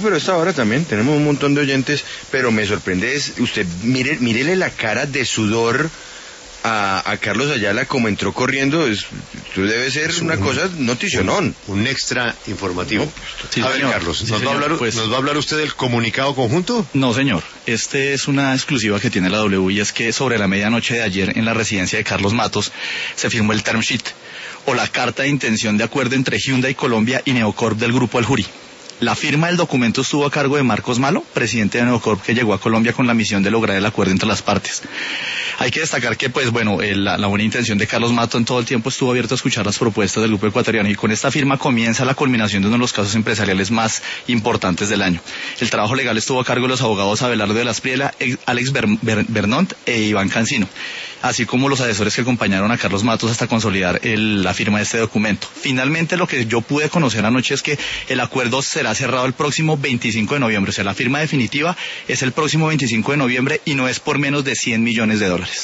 pero a esta hora también tenemos un montón de oyentes, pero me sorprende es, usted, mírele la cara de sudor a Carlos Ayala como entró corriendo, esto debe ser una cosa noticionón. Un extra informativo. Sí, a ver, señor. Carlos, Sí, ¿nos va a hablar usted del comunicado conjunto? No, señor. Este es una exclusiva que tiene la W y es que sobre la medianoche de ayer en la residencia de Carlos Matos se firmó el term sheet o la carta de intención de acuerdo entre Hyundai Colombia y Neocorp del Grupo El Jury. La firma del documento estuvo a cargo de Marcos Malo, presidente de Neocorp, que llegó a Colombia con la misión de lograr el acuerdo entre las partes. Hay que destacar que, la buena intención de Carlos Mato en todo el tiempo estuvo abierto a escuchar las propuestas del grupo ecuatoriano y con esta firma comienza la culminación de uno de los casos empresariales más importantes del año. El trabajo legal estuvo a cargo de los abogados Abelardo de la Espriela, Alex Bernont e Iván Cancino, así como los asesores que acompañaron a Carlos Matos hasta consolidar la firma de este documento. Finalmente, lo que yo pude conocer anoche es que el acuerdo será cerrado el próximo 25 de noviembre, o sea, la firma definitiva es el próximo 25 de noviembre y no es por menos de $100 millones.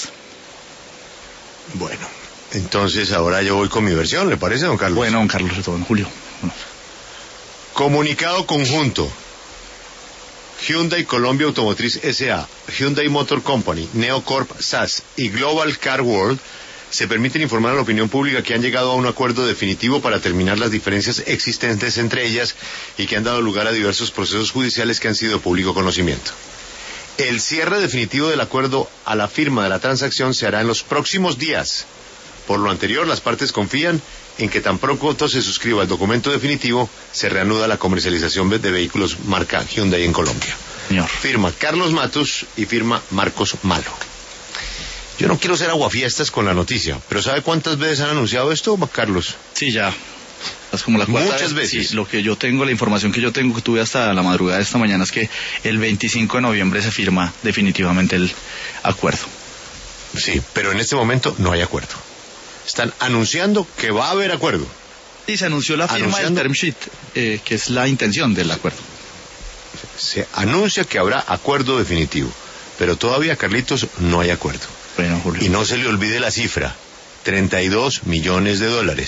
Bueno, entonces ahora yo voy con mi versión, ¿le parece, don Carlos? Bueno, don Carlos, don Julio. Bueno. Comunicado conjunto. Hyundai Colombia Automotriz S.A., Hyundai Motor Company, Neocorp SAS y Global Car World se permiten informar a la opinión pública que han llegado a un acuerdo definitivo para terminar las diferencias existentes entre ellas y que han dado lugar a diversos procesos judiciales que han sido de público conocimiento. El cierre definitivo del acuerdo a la firma de la transacción se hará en los próximos días. Por lo anterior, las partes confían en que tan pronto se suscriba el documento definitivo, se reanuda la comercialización de vehículos marca Hyundai en Colombia. Señor. Firma Carlos Matos y firma Marcos Malo. Yo no quiero ser aguafiestas con la noticia, pero ¿sabe cuántas veces han anunciado esto, Carlos? Sí, ya. Es como la cuarta Muchas vez. veces. Sí, lo que yo tengo, la información que yo tengo, que tuve hasta la madrugada de esta mañana, es que el 25 de noviembre se firma definitivamente el acuerdo. Sí, pero en este momento no hay acuerdo. Están anunciando que va a haber acuerdo. Y se anunció la firma del term sheet, que es la intención del acuerdo. Se anuncia que habrá acuerdo definitivo, pero todavía, Carlitos, no hay acuerdo. Bueno, Julio. Y no se le olvide la cifra, $32 millones.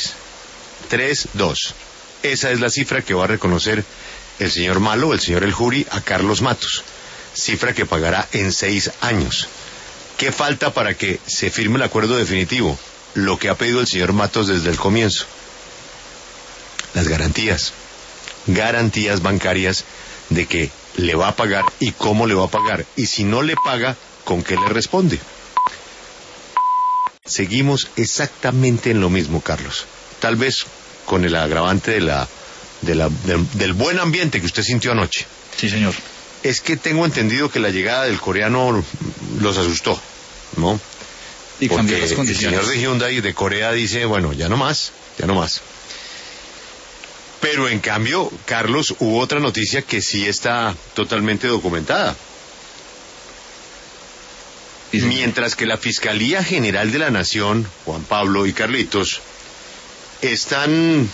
3-2. Esa es la cifra que va a reconocer el señor Malo, el señor El Jury, a Carlos Matos. Cifra que pagará en 6 años. ¿Qué falta para que se firme el acuerdo definitivo? Lo que ha pedido el señor Matos desde el comienzo. Las garantías. Garantías bancarias de que le va a pagar y cómo le va a pagar. Y si no le paga, ¿con qué le responde? Seguimos exactamente en lo mismo, Carlos. Tal vez con el agravante del buen ambiente que usted sintió anoche. Sí, señor. Es que tengo entendido que la llegada del coreano los asustó, ¿no? Y cambió porque las condiciones. el señor de Hyundai de Corea dice, bueno, ya no más. Pero en cambio, Carlos, hubo otra noticia que sí está totalmente documentada. Mientras que la Fiscalía General de la Nación, Juan Pablo y Carlitos, están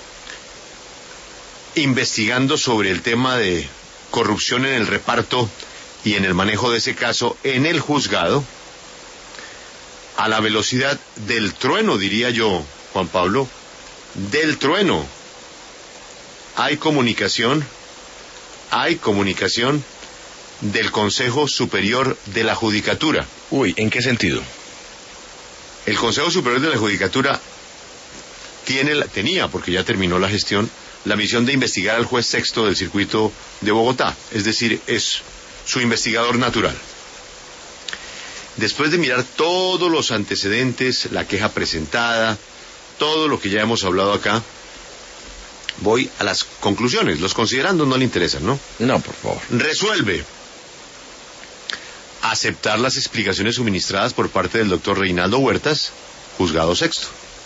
investigando sobre el tema de corrupción en el reparto y en el manejo de ese caso en el juzgado, a la velocidad del trueno, diría yo, Juan Pablo, del trueno. Hay comunicación del Consejo Superior de la Judicatura. Uy, ¿en qué sentido? El Consejo Superior de la Judicatura tenía, porque ya terminó la gestión, la misión de investigar al juez sexto del circuito de Bogotá, es decir, es su investigador natural. Después de mirar todos los antecedentes, la queja presentada, todo lo que ya hemos hablado acá, voy a las conclusiones. Los considerandos no le interesan, ¿no? No, por favor. Resuelve aceptar las explicaciones suministradas por parte del doctor Reinaldo Huertas, juzgado sexto.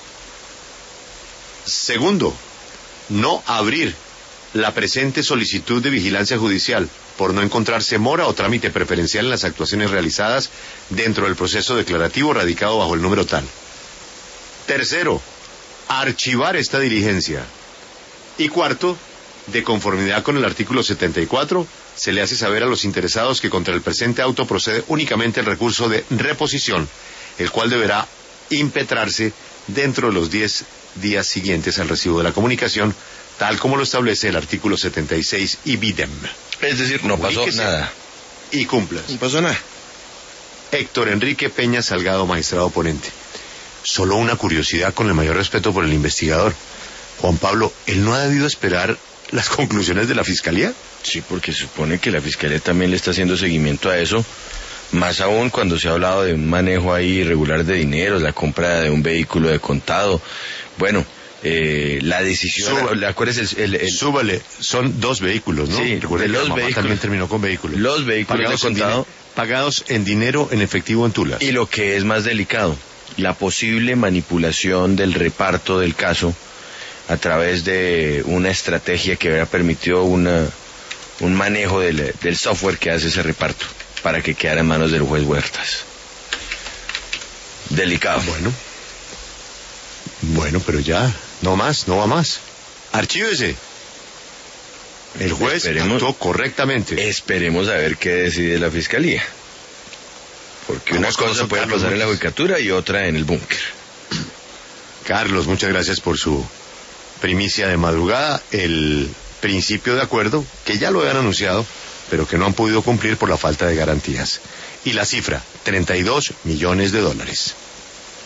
Segundo, no abrir la presente solicitud de vigilancia judicial por no encontrarse mora o trámite preferencial en las actuaciones realizadas dentro del proceso declarativo radicado bajo el número tal. Tercero, archivar esta diligencia. Y cuarto, de conformidad con el artículo 74, se le hace saber a los interesados que contra el presente auto procede únicamente el recurso de reposición, el cual deberá impetrarse dentro de los 10 días siguientes al recibo de la comunicación tal como lo establece el artículo 76 ibidem. Es decir, no pasó Comuníquese nada. Y cumplas. No pasó nada. Héctor Enrique Peña Salgado, magistrado ponente. Solo una curiosidad, con el mayor respeto por el investigador. Juan Pablo, ¿él no ha debido esperar las conclusiones de la Fiscalía? Sí, porque se supone que la Fiscalía también le está haciendo seguimiento a eso, más aún cuando se ha hablado de un manejo ahí irregular de dinero, la compra de un vehículo de contado. Bueno, la decisión... Acuérdese, Súbale, son 2 vehículos, ¿no? Sí, Recuerda de que los la mamá vehículos. también terminó con vehículos. Los vehículos de contado. Pagados en dinero, en efectivo, en tulas. Y lo que es más delicado, la posible manipulación del reparto del caso a través de una estrategia que hubiera permitido un manejo del software que hace ese reparto para que quedara en manos del juez Huertas. Delicado. Bueno, pero ya, no más, no va más. Archívese. El juez actuó correctamente. Esperemos a ver qué decide la Fiscalía. Porque una Vamos con cosa José puede Carlos pasar en la López. judicatura y otra en el búnker. Carlos, muchas gracias por su primicia de madrugada. El principio de acuerdo, que ya lo habían anunciado, pero que no han podido cumplir por la falta de garantías. Y la cifra, $32 millones.